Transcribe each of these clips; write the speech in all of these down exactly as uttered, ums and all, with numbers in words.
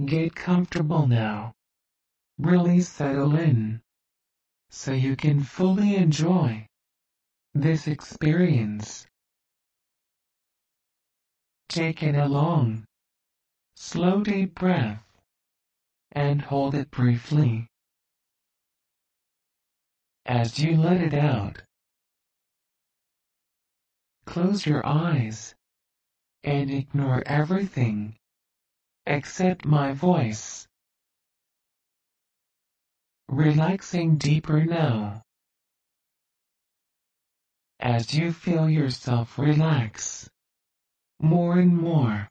Get comfortable now. Really settle in, so you can fully enjoy this experience. Take in a long, slow deep breath, and hold it briefly. As you let it out, close your eyes and ignore everything except my voice. Relaxing deeper now. As you feel yourself relax more and more,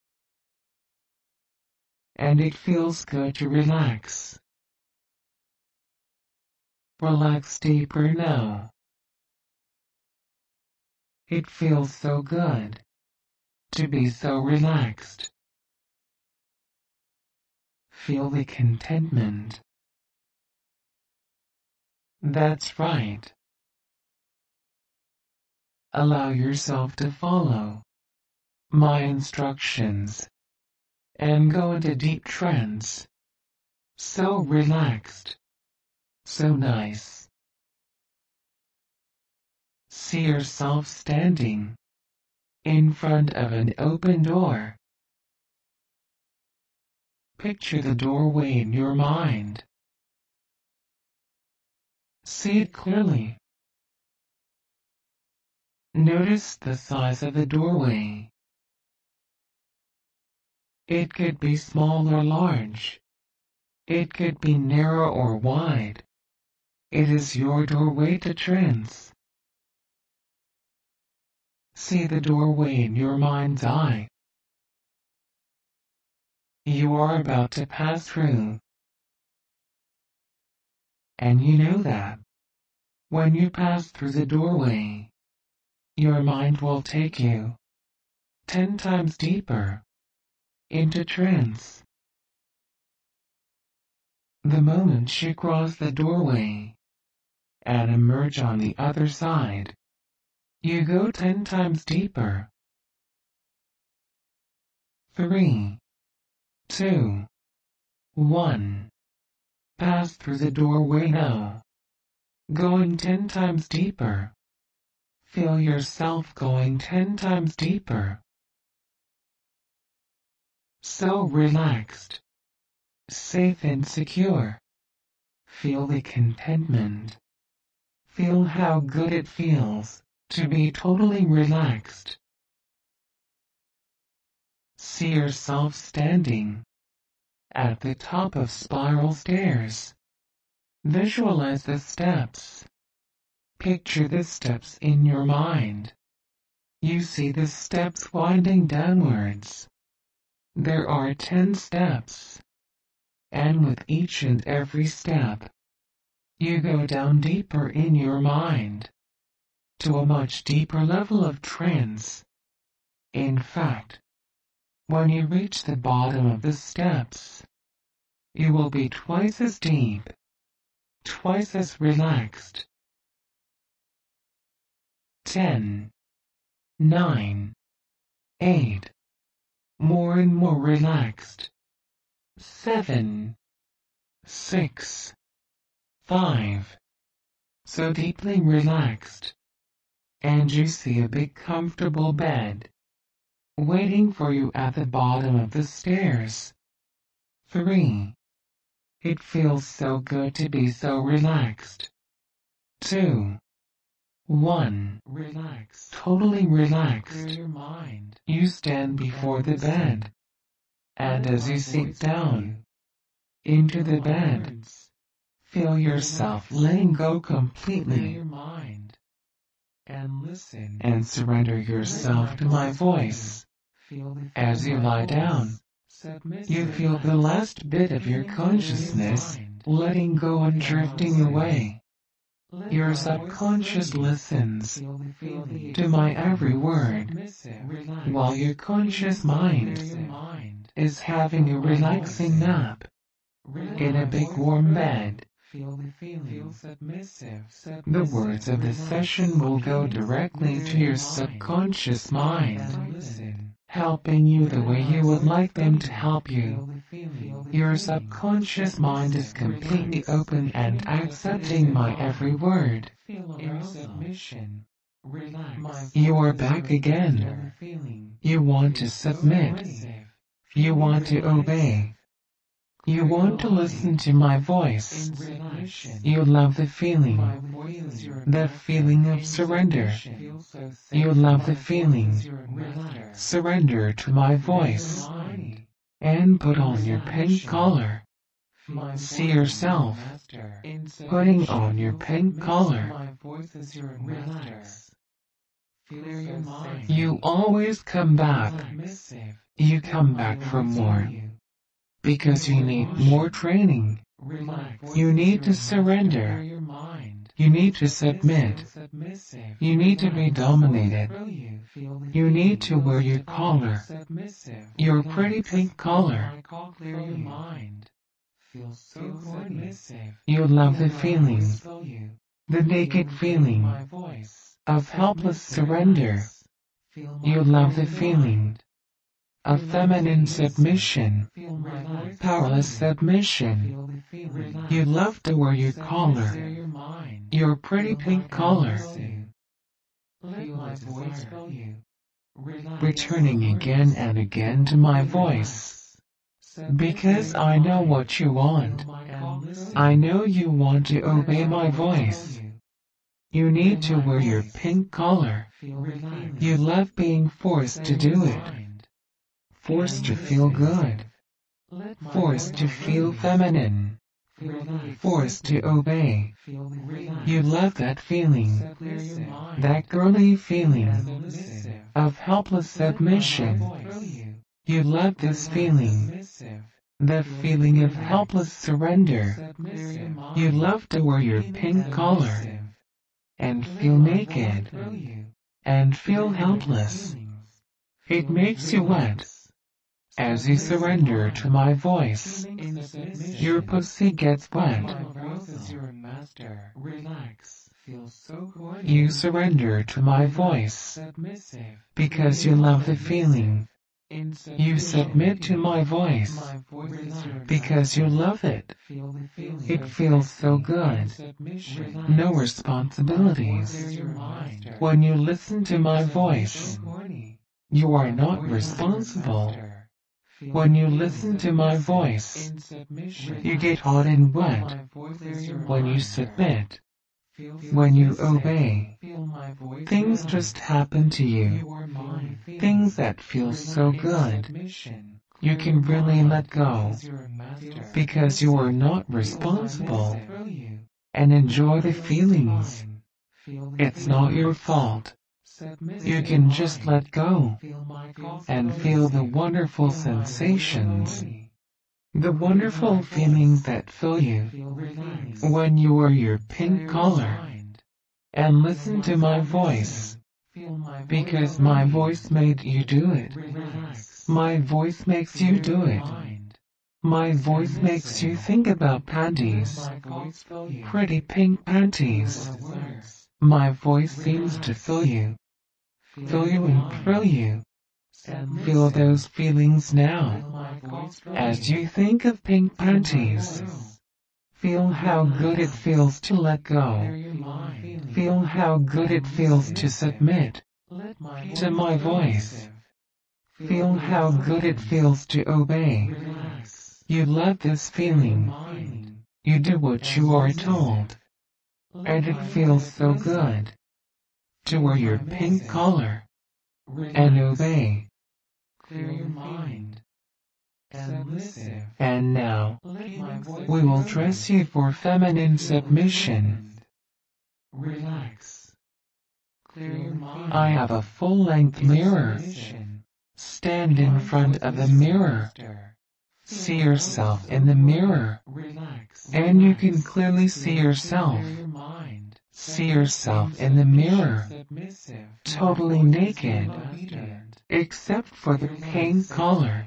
and it feels good to relax. Relax deeper now. It feels so good to be so relaxed. Feel the contentment. That's right. Allow yourself to follow my instructions and go into deep trance. So relaxed. So nice. See yourself standing in front of an open door. Picture the doorway in your mind. See it clearly. Notice the size of the doorway. It could be small or large. It could be narrow or wide. It is your doorway to trance. See the doorway in your mind's eye. You are about to pass through. And you know that when you pass through the doorway, your mind will take you ten times deeper into trance. The moment you cross the doorway and emerge on the other side, you go ten times deeper. Three, two, one. Pass through the doorway now. Going ten times deeper. Feel yourself going ten times deeper. So relaxed, safe and secure. Feel the contentment. Feel how good it feels to be totally relaxed. See yourself standing at the top of spiral stairs. Visualize the steps. Picture the steps in your mind. You see the steps winding downwards. There are ten steps. And with each and every step, you go down deeper in your mind, to a much deeper level of trance. In fact, when you reach the bottom of the steps, you will be twice as deep, twice as relaxed. Ten, nine, eight, more and more relaxed. Seven, six, five, so deeply relaxed. And you see a big comfortable bed waiting for you at the bottom of the stairs. Three. It feels so good to be so relaxed. Two. One. Relax. Totally relaxed. Clear your mind. You stand before the bed. And as you sink down into the bed, feel yourself letting go completely. Your mind. And listen and surrender yourself to my voice. As you lie down, you feel the last bit of your consciousness letting go and drifting away. Your subconscious listens to my every word, while your conscious mind is having a relaxing nap in a big warm bed. The words of the session will go directly to your subconscious mind, helping you the way you would like them to help you. Your subconscious mind is completely open and accepting my every word. In submission, relax. You are back again. You want to submit. You want to obey. You want to listen to my voice. You love the feeling. The feeling of surrender. You love the feeling. Surrender to my voice. And put on your pink collar. See yourself putting on your pink collar. You always come back. You come back for more. Because you need more training. You need to surrender. You need to submit. You need to be dominated. You need to wear your collar. Your pretty pink collar. You love the feeling. The naked feeling of helpless surrender. You love the feeling of feminine submission, powerless submission. You love to wear your collar, your pretty pink collar. Returning again and again to my voice. Because I know what you want. I know you want to obey my voice. You need to wear your pink collar. You love being forced to do it. Forced to feel good. Forced to feel feminine. Forced to obey. You love that feeling. That girly feeling of helpless submission. You love this feeling. The feeling of helpless surrender. You love to wear your pink collar. And feel naked. And feel helpless. It makes you wet. As you surrender to my voice, your pussy gets wet. You surrender to my voice because you love the feeling. You submit to my voice because you love it. It feels so good. No responsibilities. When you listen to my voice, you are not responsible. When you listen to my voice, you get hot and wet. When you submit, when you obey, things just happen to you. Things that feel so good. You can really let go because you are not responsible and enjoy the feelings. It's not your fault. You can just let go and feel the wonderful sensations, the wonderful feelings that fill you when you wear your pink collar and listen to my voice because my voice made you do it. My voice makes you do it. My voice makes you think about panties, pretty pink panties. My voice seems to fill you. Fill you and thrill you. Feel those feelings now. As you think of pink panties, feel how good it feels to let go. Feel how good it feels to submit to my voice. Feel how good it feels to obey. You love this feeling. You do what you are told. And it feels so good to wear your pink collar and obey. Clear your mind. Submissive. And now, we will dress you for feminine submission. Relax. Clear your mind. I have a full-length mirror. Stand in front of the mirror. See yourself in the mirror. And you can clearly see yourself. See yourself in the mirror, totally naked, except for the pink collar.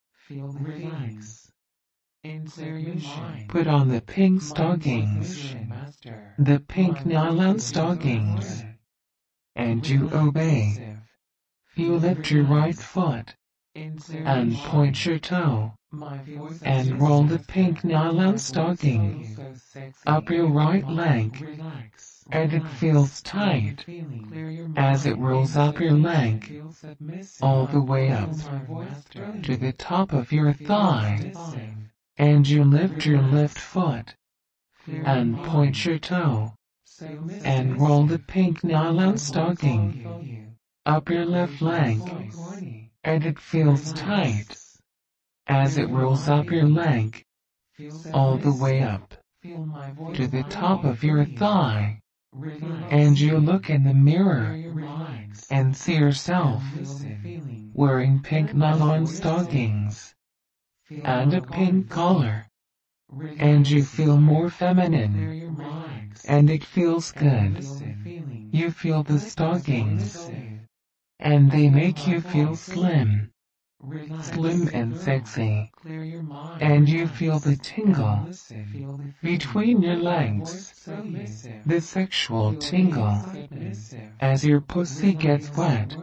Put on the pink stockings, the pink nylon stockings, and you obey. You lift your right foot and point your toe and roll the pink nylon stocking up your right leg, and it feels tight as it rolls up your leg all the way up to the top of your thigh, and you lift your left foot and point your toe and roll the pink nylon stocking up your left leg, and it feels tight as it rolls up your leg all the way up to the top of your thigh, and you look in the mirror and see yourself wearing pink nylon stockings and a pink collar, and you feel more feminine, and it feels good. You feel the stockings, and they make you feel slim, slim and sexy, and you feel the tingle between your legs, the sexual tingle, as your pussy gets wet.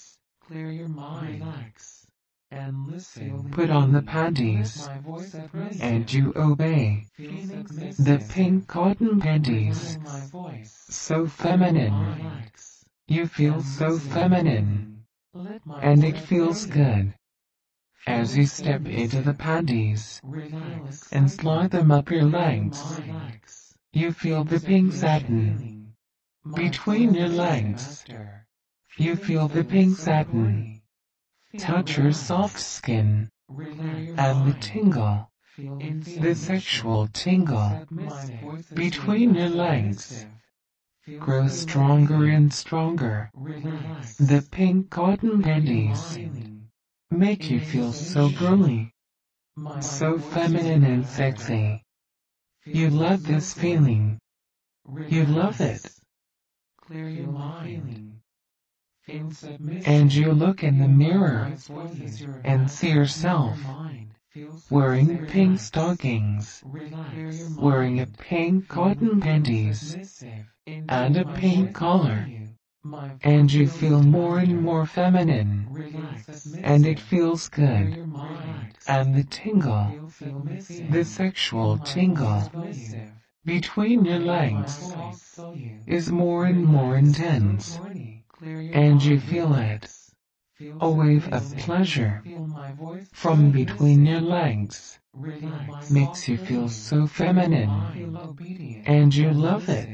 Put on the panties, and you obey. The pink cotton panties, so feminine. You feel so feminine, and it feels good. As you step into the panties and slide them up your legs, you feel the pink satin between your legs. You feel the pink satin touch your soft skin, and the tingle, the sexual tingle between your legs grows stronger and stronger. The pink cotton panties make you feel so girly, so feminine and sexy. You love this feeling. You love it. And you look in the mirror and see yourself wearing pink stockings, wearing a pink cotton panties, and a pink collar, and you feel more and more feminine, and it feels good, and the tingle, the sexual tingle between your legs is more and more intense, and you feel it, a wave of pleasure from between your legs makes you feel so feminine, and you love it.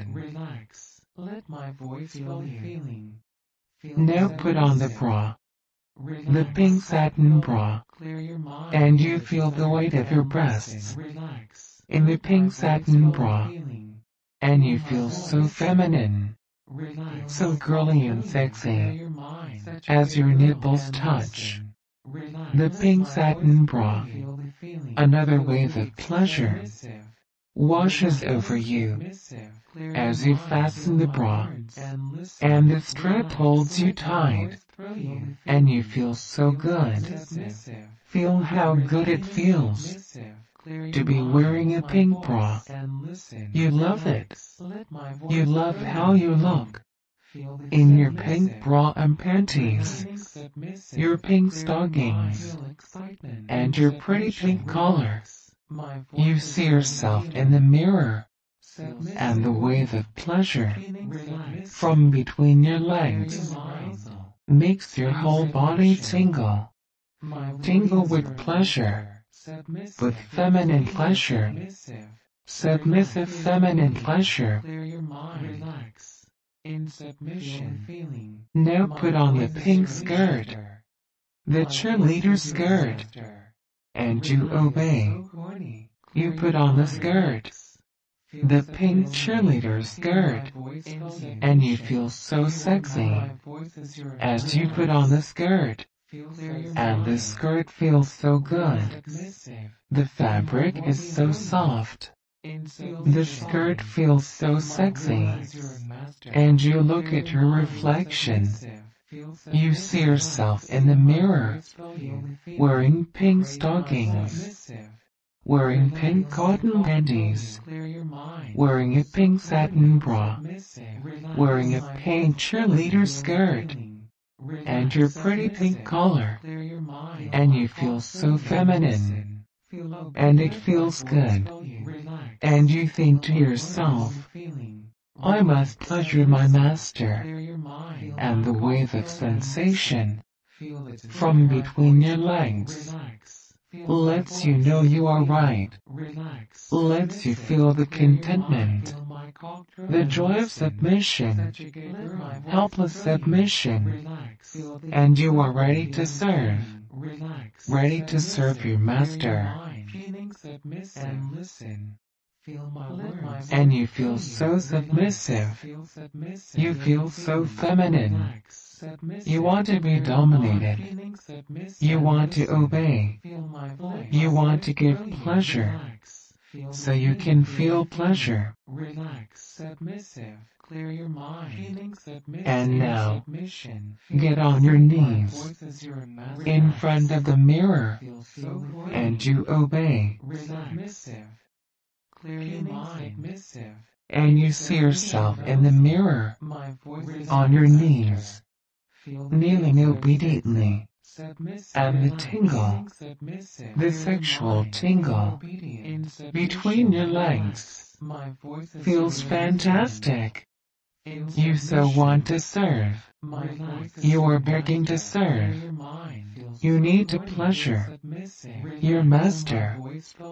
Now put on the bra, the pink satin bra, and you feel the weight of your breasts in the pink satin bra, and you feel so feminine, so girly and sexy, as your nipples touch the pink satin bra. Another wave of pleasure washes over you as you fasten the bra, and the strap holds you tight, and you feel so good. Feel how good it feels to be wearing a pink bra. You love it. You love how you look in your pink bra and panties, your pink stockings, and your pretty pink collar. You see yourself in the mirror, and the wave of pleasure from between your legs makes your whole body tingle. Tingle with pleasure, with feminine pleasure, submissive feminine pleasure. Now put on the pink skirt, the cheerleader skirt, and you obey. You put on the skirt, the pink cheerleader skirt, and you feel so sexy as you put on the skirt, and the skirt feels so good. The fabric is so soft. The skirt feels so sexy, and you look at your reflection. You see yourself in the mirror, wearing pink stockings, wearing pink cotton panties, wearing a pink satin bra, wearing a pink cheerleader skirt, and your pretty pink collar, and you feel so feminine, and it feels good, and you think to yourself, I must pleasure my master, and the wave of sensation from between your legs lets you know you are right, lets you feel the contentment, the joy of submission, helpless submission, and you are ready to serve, ready to serve your master. And you feel so submissive, you feel so feminine, you want to be dominated, you want to obey, you want to give pleasure, so you can feel pleasure. And now, get on your knees in front of the mirror, and you obey. And you see yourself in the mirror, on your knees, kneeling obediently, and the tingle, the sexual tingle, between your legs, feels fantastic. You so want to serve. You are begging to serve. You need to pleasure your master.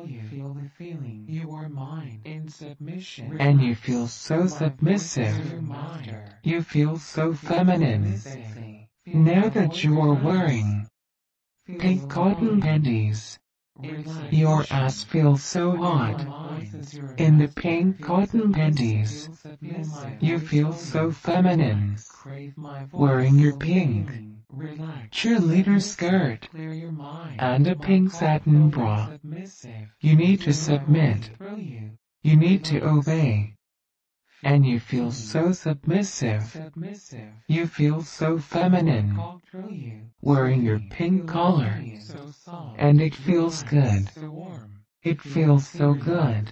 And you feel so submissive. You feel so feminine. Now that you are wearing pink cotton panties, your ass feels so hot. In the pink cotton panties, you feel so feminine. Wearing your pink cheerleader skirt and a pink satin bra, you need to submit. You need to obey. And you feel so submissive. You feel so feminine. Wearing your pink collar. And it feels good. It feels so good.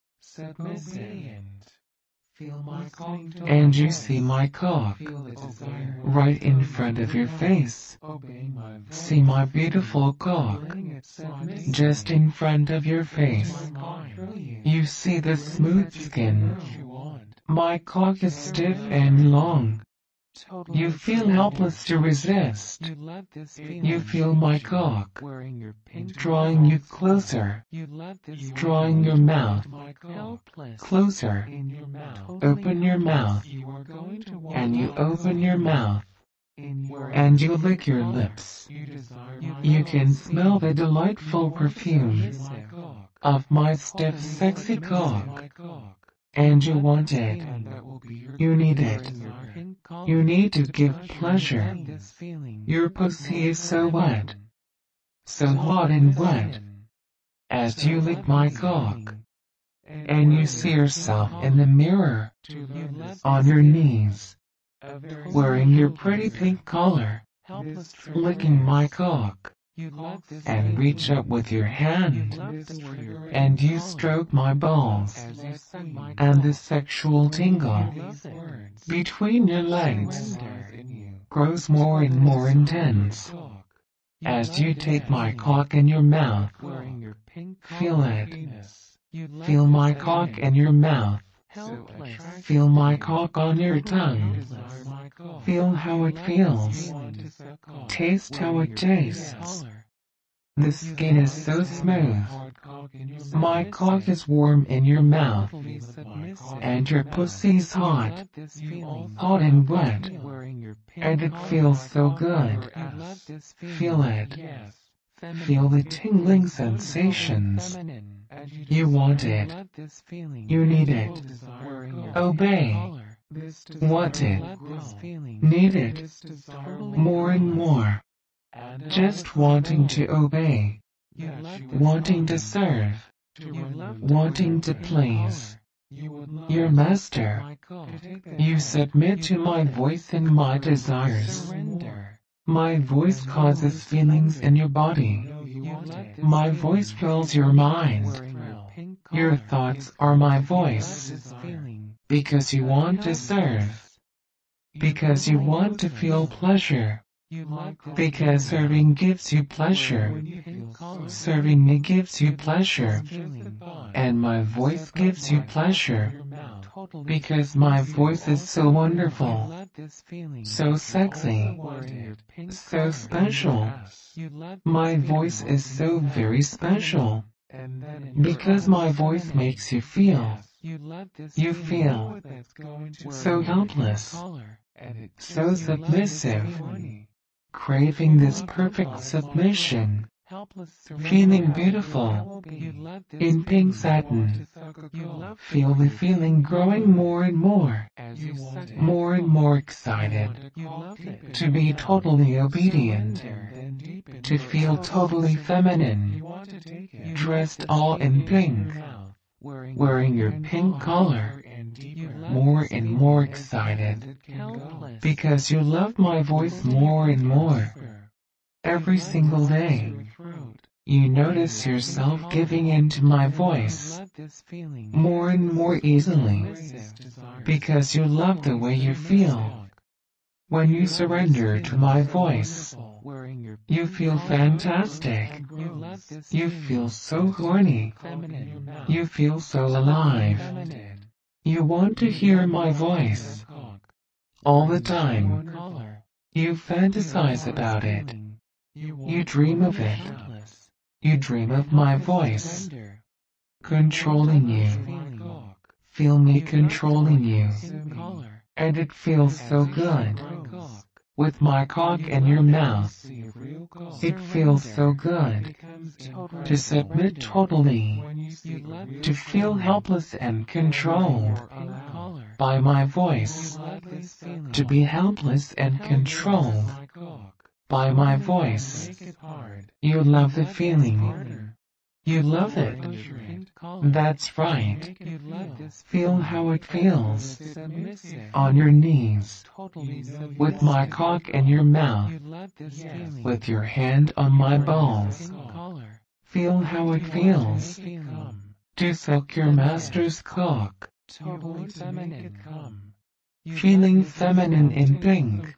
And you see my cock right in front of your face. See my beautiful cock just in front of your face. You see the smooth skin. My cock is stiff and long. You feel helpless to resist. You feel my cock drawing you closer, drawing your mouth closer. Open your mouth, and you open your mouth, and you lick your lips. You can smell the delightful perfume of my stiff, sexy cock. And you want it. You need it. You need to give pleasure. Your pussy is so wet, so hot and wet, as you lick my cock. And you see yourself in the mirror, on your knees, wearing your pretty pink collar, licking my cock. And reach up with your hand, and you stroke my balls, and the sexual tingle between your legs grows more and more intense as you take my cock in your mouth. Feel it. Feel my cock in your mouth. Feel my cock on your tongue. Feel how it feels. Taste how it tastes. The skin is so smooth. My cock is warm in your mouth. And your pussy's hot. Hot and wet. And it feels so good. Feel it. Feel the tingling sensations. You want it. You need it. Obey. Want it. Need it. More and more. Just wanting to obey. Wanting to serve. Wanting to please your master. You submit to my voice and my desires. My voice causes feelings in your body. My voice fills your mind. Your thoughts are my voice. Because you want to serve. because you want to feel pleasure. Because serving gives you pleasure. Serving me gives you pleasure. And my voice gives you pleasure. Because my voice is so wonderful, so sexy, so special. My voice is so very special. Because my voice makes you feel. You feel so helpless, so submissive, craving this perfect submission, feeling beautiful, in pink satin. Feel the feeling growing more and more, more and more excited, to be totally obedient, to feel totally feminine, dressed all in pink, wearing your pink collar, more and more excited, because you love my voice more and more. Every single day, you notice yourself giving in to my voice more and more easily, because you love the way you feel. When you surrender to my voice, you feel fantastic. You feel so horny. You feel so alive. You want to hear my voice all the time. You fantasize about it. You dream of it. You dream of my voice controlling you. Feel me controlling you. And it feels so good. With my cock in your mouth, it feels so good to submit totally, to feel helpless and controlled by my voice, to be helpless and controlled by my voice. You love the feeling. You love it. That's right. Feel how it feels on your knees, with my cock in your mouth, with your hand on my balls. Feel how it feels to suck your master's cock. Feeling feminine in pink.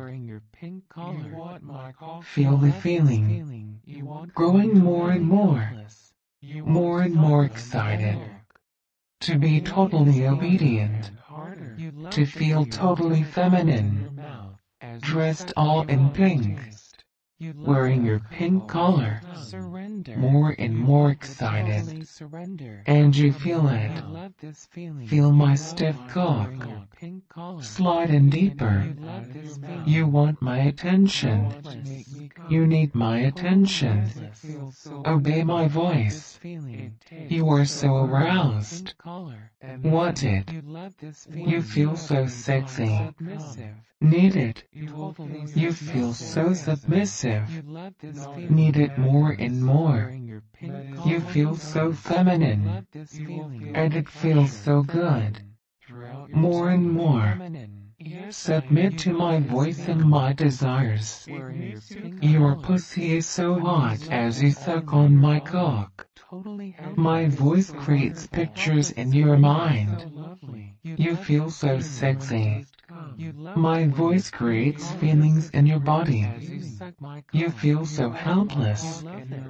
Feel the feeling growing more and more, more and more excited, to be totally obedient, to feel totally feminine, dressed all in pink, wearing your pink collar, more and more excited, and you feel it. Feel my stiff cock slide in deeper. You want my attention. You need my attention. Obey my voice. You are so aroused. Want it. You feel so sexy. Need it. You feel so submissive. Need it more and more. You feel so feminine. And it feels so good. More and more. Submit to my voice and my desires. Your pussy is so hot as you suck on my cock. My voice creates pictures in your mind. You feel so sexy. My voice creates feelings in your body. You feel so helpless.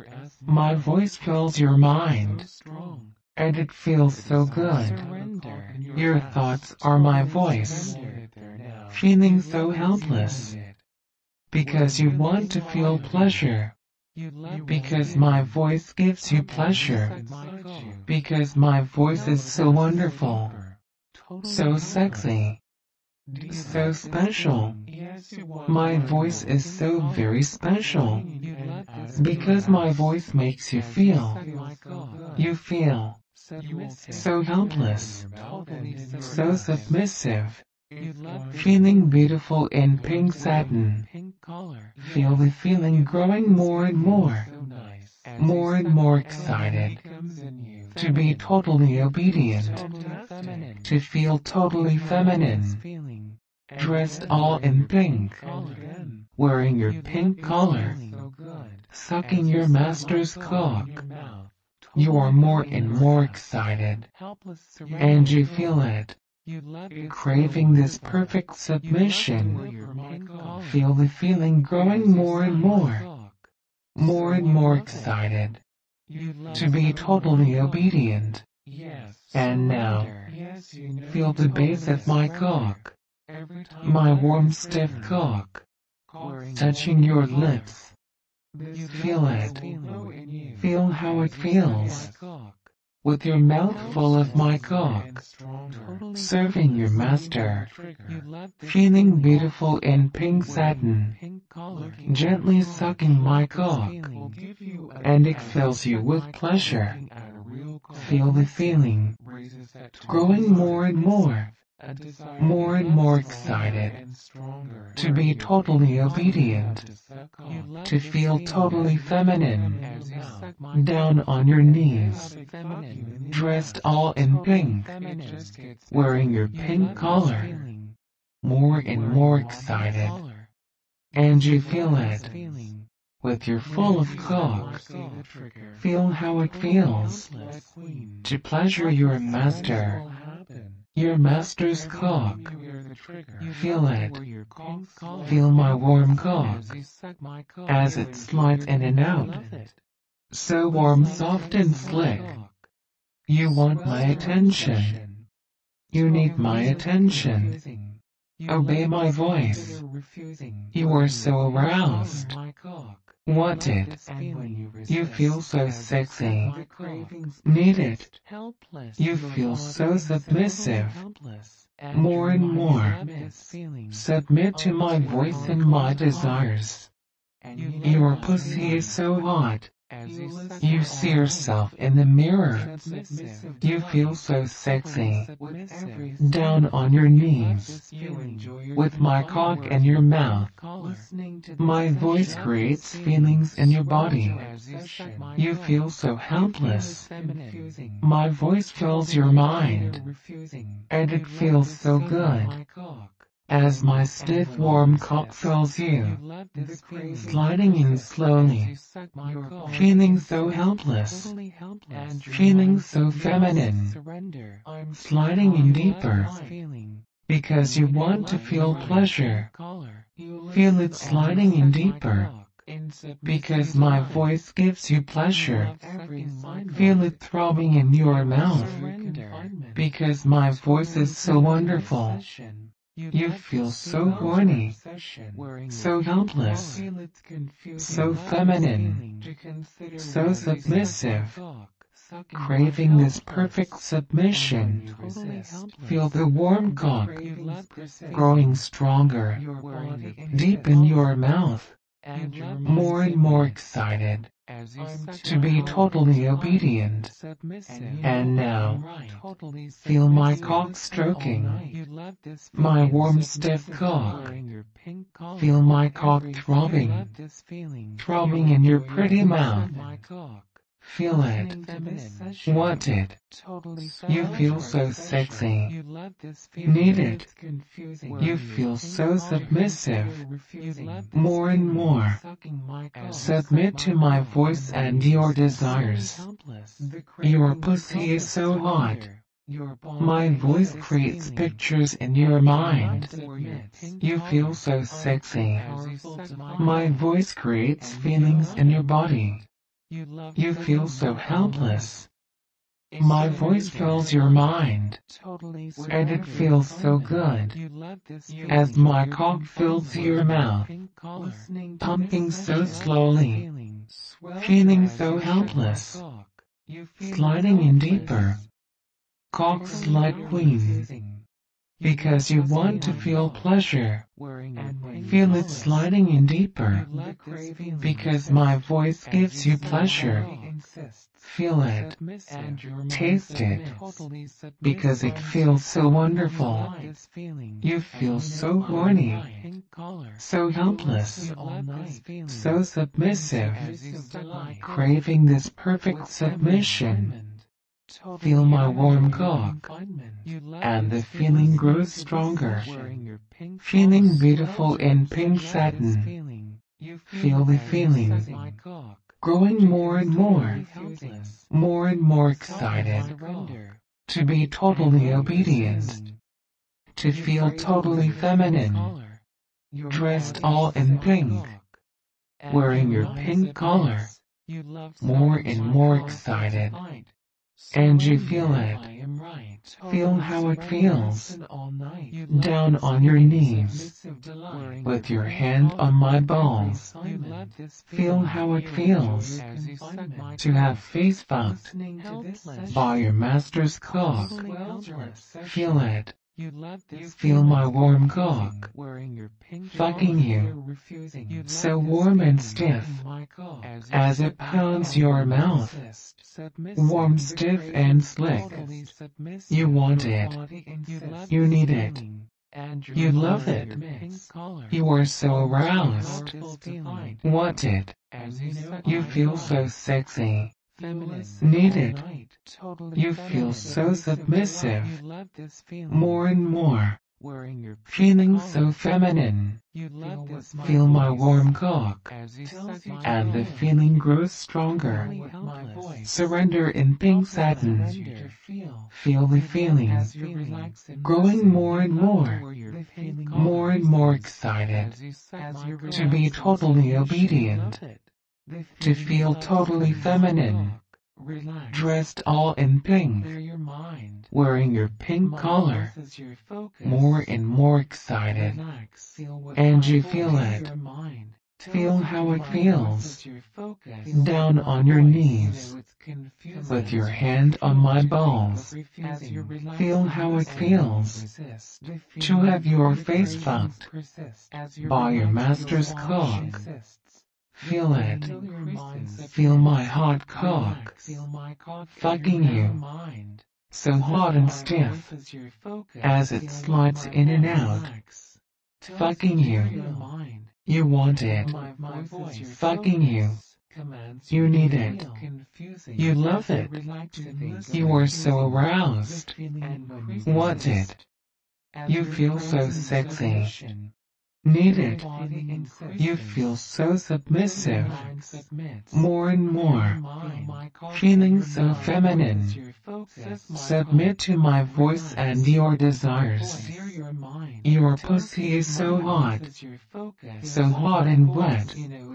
My voice fills your mind. And it feels so good. Your thoughts are my voice. Feeling so helpless. Because you want to feel pleasure. Because my voice gives you pleasure. Because my voice is so wonderful. So sexy. So special. My voice is so very special. Because my voice makes you feel. You feel so helpless, so submissive, feeling beautiful in pink satin. Feel the feeling growing more and more, more and more excited, to be totally obedient, to feel totally feminine, dressed all in pink, wearing your pink collar, sucking your master's cock. You are more and more excited, and you feel it. Craving this perfect submission. Feel the feeling growing more and more. More and more excited. To be totally obedient. And now, feel the base of my cock. My warm stiff cock. Touching your lips. Feel it. Feel how it feels. With your mouth full of my cock. Serving your master. Feeling beautiful in pink satin. Gently sucking my cock. And it fills you with pleasure. Feel the feeling. Growing more and more. More and more excited. To be totally obedient. To feel totally feminine. Down on your knees. Dressed all in pink. Wearing your pink collar. More and more excited. And you feel it. With your full of cock. Feel how it feels. To pleasure your master. Your master's cock. Feel it. Feel my warm cock. As it slides in and out. So warm, soft and slick. You want my attention. You need my attention. Obey my voice. You are so aroused. Want it. You feel so sexy. Need it. You feel so submissive. More and more. Submit to my voice and my desires. Your pussy is so hot. You see yourself in the mirror. You feel so sexy. Down on your knees. With my cock in your mouth. My voice creates feelings in your body. You feel so helpless. My voice fills your mind. And it feels so good. As my stiff warm cock fills you, sliding in slowly, feeling so helpless, feeling so feminine, sliding in deeper, because you want to feel pleasure. Feel it sliding in deeper, because my voice gives you pleasure. Feel it throbbing in your mouth, because my voice is so wonderful. You feel so horny, so helpless, so feminine, so submissive, craving this perfect submission. Feel the warm cock growing stronger, deep in your mouth, more and more excited. To be totally obedient. And now, feel my cock stroking. My warm stiff cock. Feel my cock throbbing. Throbbing in your pretty mouth. Feel it. Want it. You feel so sexy. Need it. You feel so submissive. More and more. Submit to my voice and your desires. Your pussy is so hot. My voice creates pictures in your mind. You feel so sexy. My voice creates feelings in your body. You feel so helpless. My voice fills your mind, and it feels so good, as my cock fills your mouth, pumping so slowly, feeling so helpless, sliding in deeper. Cock slide queen, because you want to feel pleasure. Feel it sliding in deeper, because my voice gives you pleasure. Feel it, taste it, because it feels so wonderful. You feel so horny, so helpless, so submissive, craving this perfect submission. Feel my warm cock, and the feeling grows stronger. Feeling beautiful in pink satin. Feel the feeling, growing more and more, more and more excited. To be totally obedient. to feel totally feminine, dressed all in pink, wearing your pink collar, more and more excited, and you feel it. Feel how it feels, down on your knees, with your hand on my balls. Feel how it feels to have face fucked by your master's cock. Feel it. Feel my warm cock fucking you, so warm and stiff, as it pounds your mouth. Warm, stiff and slick. You want it. You need it. You love it. You are so aroused. Want it. You feel so sexy. Need it. You feel so submissive. More and more. Feeling so feminine. Feel my warm cock. And the feeling grows stronger. Surrender in pink satin. Feel the feeling. Growing more and more. More and more excited. To be totally obedient. To feel totally feminine. Dressed all in pink, wearing your pink collar, more and more excited, and you feel it. Feel how it feels, down on your knees, with your hand on my balls. Feel how it feels to have your face fucked by your master's cock. Feel it. Feel my hot cock fucking you, so hot and stiff, as it slides in and out. Fucking you. You want it. Fucking you. You need it. You love it. You are so aroused. Want it. You feel so sexy. Need it. You feel so submissive. More and more. Feeling so feminine. Submit to my voice and your desires. Your pussy is so hot. So hot and wet.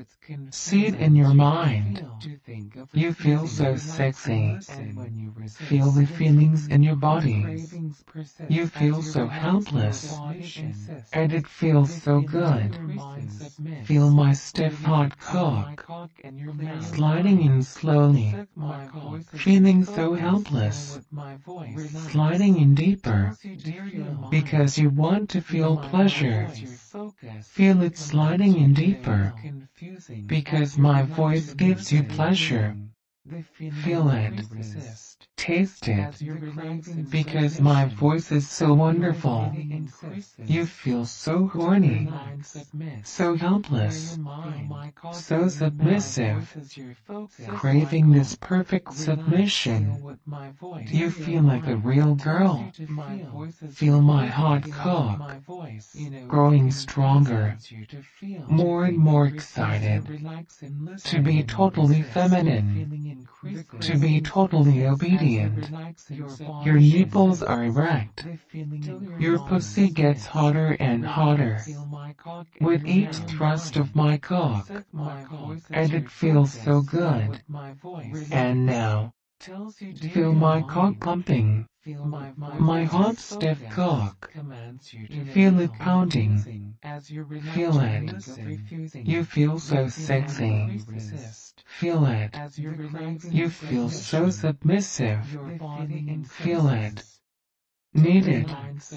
See it in your mind. You feel so sexy. Feel the feelings in your body. You feel so helpless. And it feels so good. Feel my stiff hot cock sliding in slowly, feeling so helpless, sliding in deeper, because you want to feel pleasure. Feel it sliding in deeper, because my voice gives you pleasure. Feel it. Taste it, because my voice is so wonderful. You feel so horny, so helpless, so submissive, craving this perfect submission. You feel like a real girl. Feel my hot cock growing stronger, more and more excited, to be totally feminine, to be totally obedient. Your nipples are erect. Your pussy gets hotter and hotter with each thrust of my cock, and it feels so good. And now, feel my cock pumping, my hot stiff cock. Feel it pounding. Feel it. You feel so sexy. Feel it. You feel so submissive. Feel it. Need it.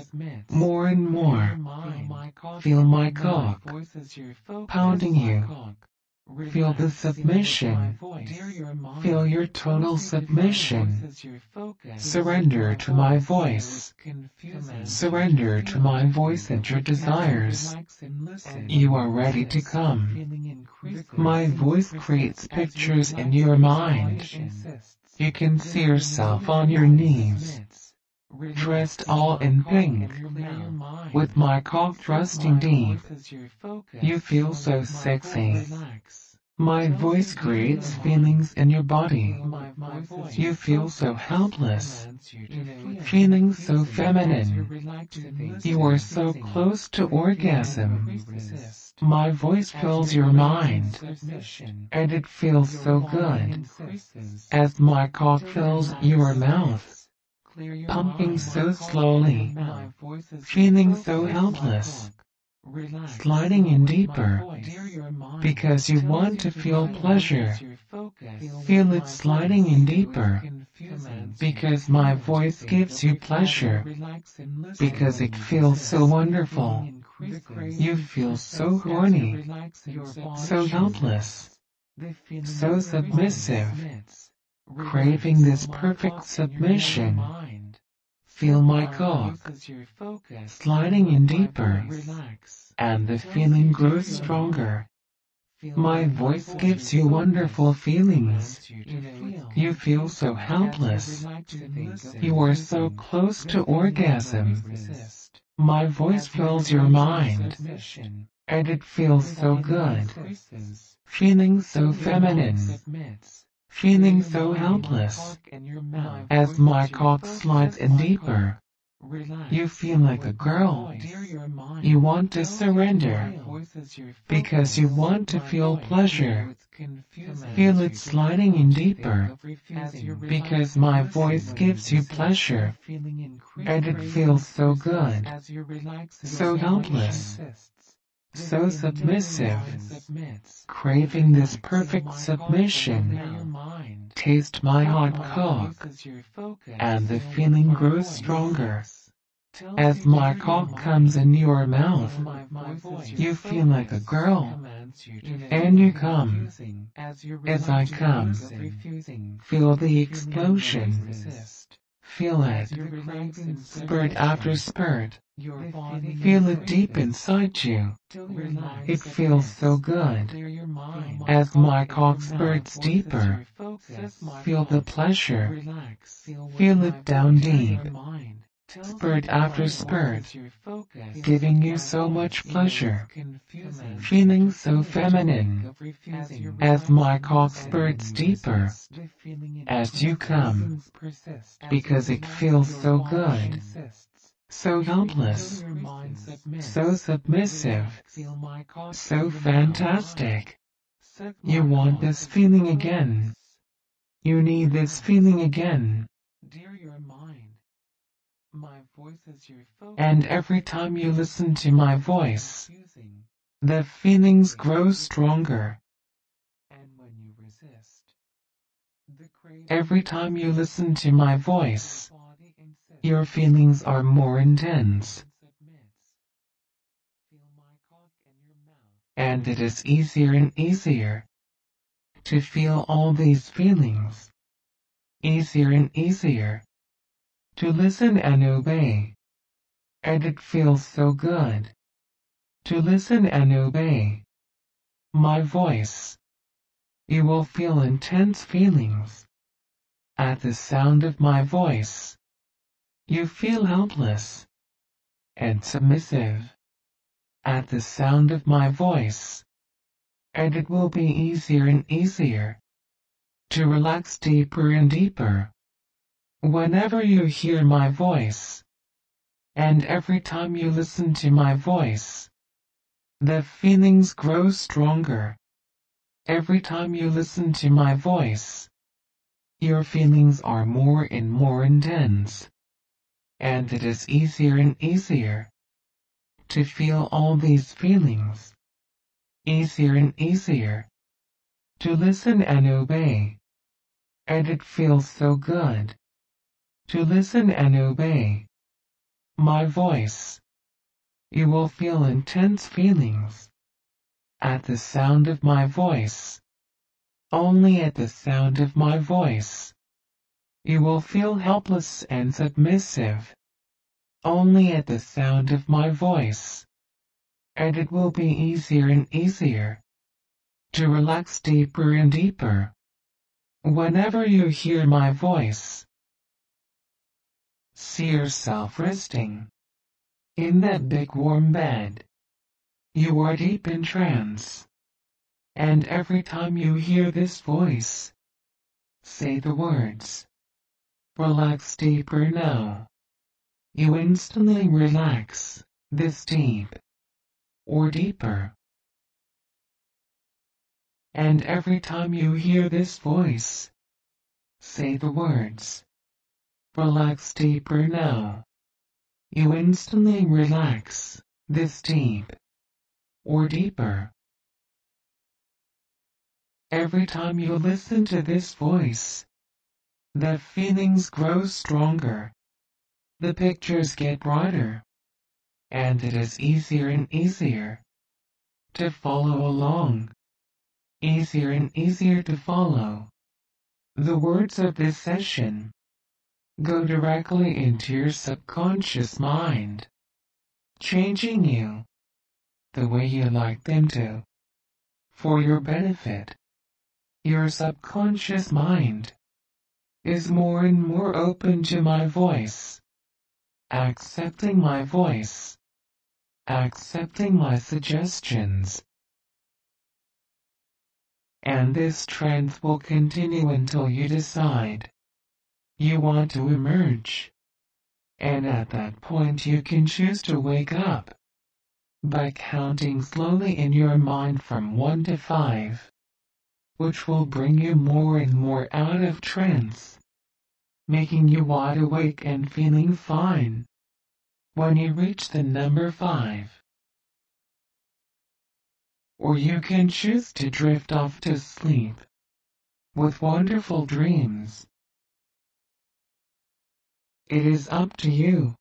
More and more. Feel my cock pounding you. Feel the submission. Feel your total submission. Surrender to my voice. Surrender to my voice and your desires. You are ready to come. My voice creates pictures in your mind. You can see yourself on your knees, dressed all in pink, with my cock thrusting deep. You feel so sexy. My voice creates feelings in your body. You feel so helpless, feeling so feminine. You are so close to orgasm. My voice fills your mind, and it feels so good, as my cock fills your mouth, pumping so slowly, feeling so helpless, sliding in deeper, because you want to feel pleasure. Feel it sliding in deeper, because my voice gives you pleasure, because it feels so wonderful. You feel so horny, so helpless, so submissive, craving this perfect submission. Feel my cock sliding in deeper, and the feeling grows stronger. My voice gives you wonderful feelings. You feel so helpless. You are so close to orgasm. My voice fills your mind, and it feels so good. Feeling so feminine. Feeling so helpless. As my cock slides in deeper, you feel like a girl. You want to surrender, because you want to feel pleasure. Feel it sliding in deeper, because my voice gives you pleasure, and it feels so good, so helpless, so submissive, craving this perfect submission. Taste my hot cock, and the feeling grows stronger. As my cock comes in your mouth, you feel like a girl, and you come. As I come, feel the explosion. Feel it, spurt after spurt. Feel it deep inside you. It feels so good. As my cock spurts deeper, feel the pleasure. Feel it down deep. Spurt after spurt, giving you so much pleasure, feeling so feminine, as my cock spurts deeper, as you come, because it feels so good, so helpless, so submissive, so fantastic. You want this feeling again. You need this feeling again. And every time you listen to my voice, the feelings grow stronger. Every time you listen to my voice, your feelings are more intense. And it is easier and easier to feel all these feelings. Easier and easier to listen and obey. And it feels so good to listen and obey my voice. You will feel intense feelings at the sound of my voice. You feel helpless and submissive at the sound of my voice, and it will be easier and easier to relax deeper and deeper whenever you hear my voice. And every time you listen to my voice, the feelings grow stronger. Every time you listen to my voice, your feelings are more and more intense. And it is easier and easier to feel all these feelings. Easier and easier to listen and obey. And it feels so good to listen and obey my voice. You will feel intense feelings at the sound of my voice. Only at the sound of my voice. You will feel helpless and submissive. Only at the sound of my voice. And it will be easier and easier to relax deeper and deeper whenever you hear my voice. See yourself resting in that big warm bed. You are deep in trance, And every time you hear this voice, say the words, relax deeper now. You instantly relax, this deep, or deeper. And every time you hear this voice, say the words, relax deeper now. You instantly relax, this deep, or deeper. Every time you listen to this voice, the feelings grow stronger, the pictures get brighter, and it is easier and easier to follow along. Easier and easier to follow. The words of this session go directly into your subconscious mind, changing you the way you like them to, for your benefit. Your subconscious mind is more and more open to my voice, accepting my voice, accepting my suggestions. And this trend will continue until you decide you want to emerge. And at that point you can choose to wake up by counting slowly in your mind from one to five, which will bring you more and more out of trance, making you wide awake and feeling fine when you reach the number five. Or you can choose to drift off to sleep with wonderful dreams. It is up to you.